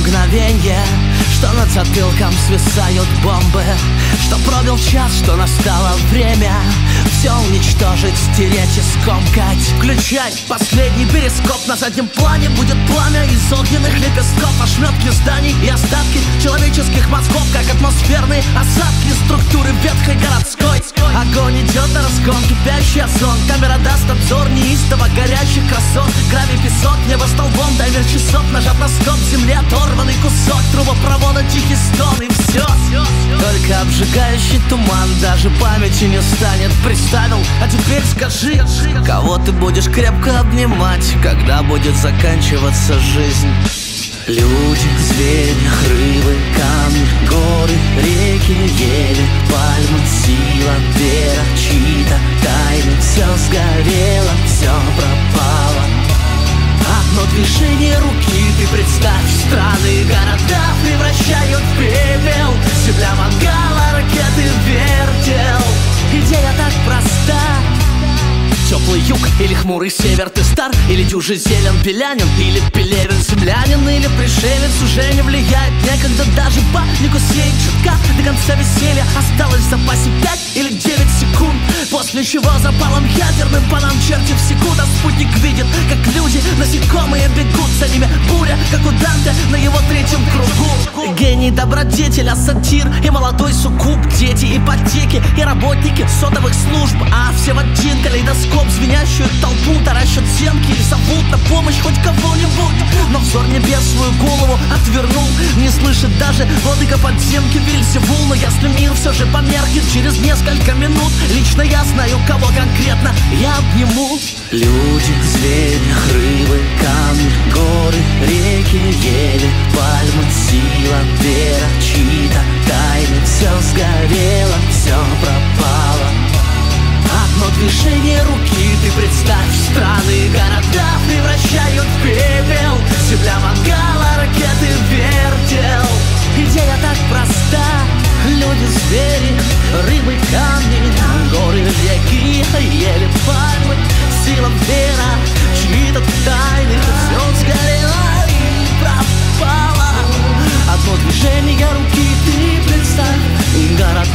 мгновенье, что над затылком свисают бомбы, что пробил час, что настало время все уничтожить, стереть и скомкать. Включай последний перископ, на заднем плане будет пламя из огненных лепестков, ошметки зданий и остатки человеческих мозгов, как атмосферные осадки структуры ветхой городской. Огонь идет на раскон, кипящий озон, камера даст обзор неистово горящих красот. Гравий, песок, небо столбом, таймер часов нажат на стоп, земле оторванный кусок трубопровода, тихий стон и все. Только обжигающий туман, даже памяти не станет. Представил, а теперь скажи, кого ты будешь крепко обнимать, когда будет заканчиваться жизнь? Люди, звери, рыбы, камни, горы, реки, ели, пальмы, сила, вера, чьи-то тайны. Все сгорело, все пропало. Одно движение руки, ты представь, страны, города превращают в пепел. Земля мангала, ракеты вертел. Идея так проста. Теплый юг или хмурый север, ты стар или дюжи зелен, белянин или пелевин, землянин или пришелец уже не влияет. Некогда даже панику сеять чутка, до конца веселья осталось в запасе 5 или 9 секунд, после чего запалом ядерным по нам черти в секунду. Спутник видит, как люди, насекомые бегут за ними, буря, как у Данте на его третьем кругу. Гений, добродетель, сатир и молодой суккуб, дети, ипотеки и работники сотовых служб, а все в один калейдоскоп. Звенящую толпу таращат зенки и зовут на помощь хоть кого-нибудь. Но взор небес свою голову отвернул, не слышит даже владыка подземки Вильзевул. Но если мир все же померкнет через несколько минут, лично я знаю, кого конкретно я обниму. Люди, звери, рыбы, камни, горы, реки, ели, пальмы, сила, вера, чьи-то тайны. Все сгорело, все пропало. Одно движение руки, ты представь, страны, города превращают в пепел. Земля мангала, ракеты вертел. Идея так проста. Люди, звери, рыбы, камни, горы, реки, ели, пальмы, сила, вера, чьи-то тайны. Все сгорело и пропало. Одно движение руки, ты представь, города